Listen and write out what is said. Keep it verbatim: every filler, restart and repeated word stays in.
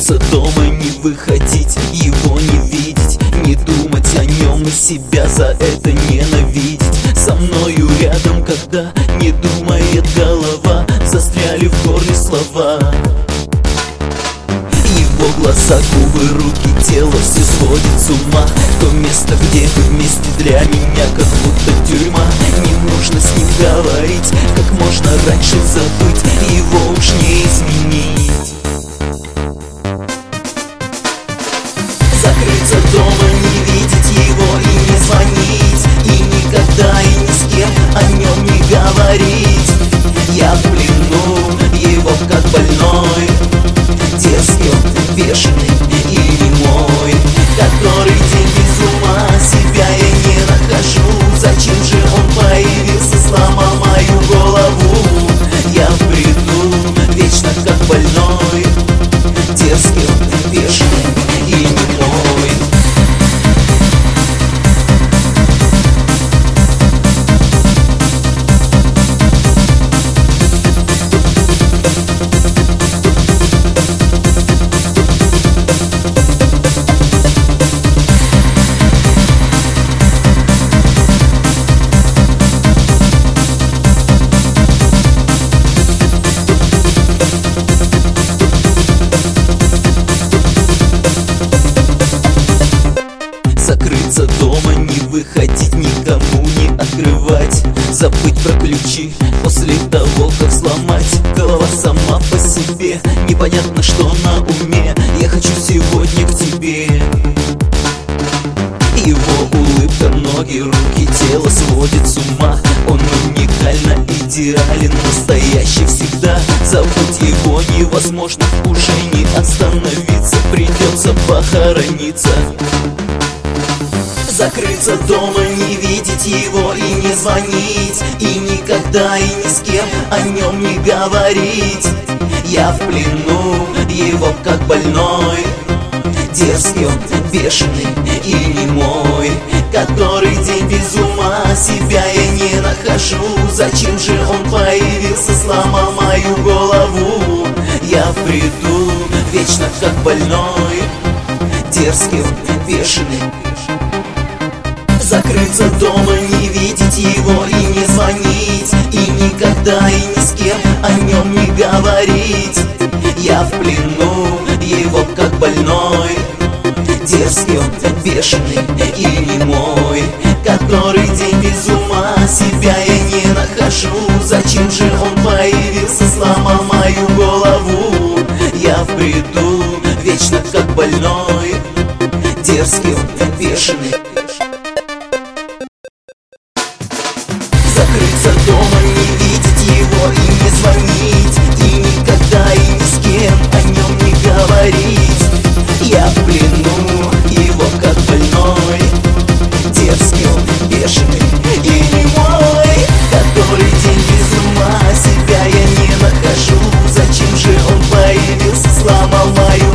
Закрыться дома, не выходить, его не видеть, не думать о нем и себя за это ненавидеть. Со мною рядом, когда не думает голова, застряли в горле слова. Его глаза, губы, руки, тело все сводит с ума. То место, где мы вместе, для меня как будто тюрьма. Не нужно с ним говорить, как можно раньше забыть, его уж не изменить. Закрыться дома, не видеть его и не звонить, и никогда и ни с кем о нем не говорить. Я в плену его как больной, дерзкий он, бешеный и немой, который день без ума, себя я не нахожу. Зачем же он появился, сломал мою голову? Я в бреду, вечно как больной, дерзкий он, бешеный и немой. Закрыться дома, не выходить, никому не открывать, забыть про ключи после того, как сломать. Голова сама по себе, непонятно, что на уме. Я хочу сегодня к тебе. Его улыбка, ноги, руки, тело сводит с ума. Он уникально идеален, настоящий всегда. Забыть его невозможно, уже не остановиться, придется похорониться. Закрыться дома, не видеть его и не звонить, и никогда и ни с кем о нем не говорить. Я в плену его как больной, дерзкий он, бешеный и немой, который день без ума, себя я не нахожу. Зачем же он появился, сломал мою голову? Я в бреду, вечно как больной, дерзкий он, бешеный. Закрыться дома, не видеть его и не звонить, и никогда и ни с кем о нем не говорить. Я в плену его как больной, дерзкий он, бешеный и немой, который день без ума, себя я не нахожу. Зачем же он появился, сломал мою голову? Я в бреду, вечно как больной, дерзкий он, бешеный. Закрыться дома, не видеть его и не звонить, и никогда и ни с кем о нем не говорить. Я в плену его как больной, дерзкий он, бешеный и немой, который день без ума, себя я не нахожу. Зачем же он появился, сломал мою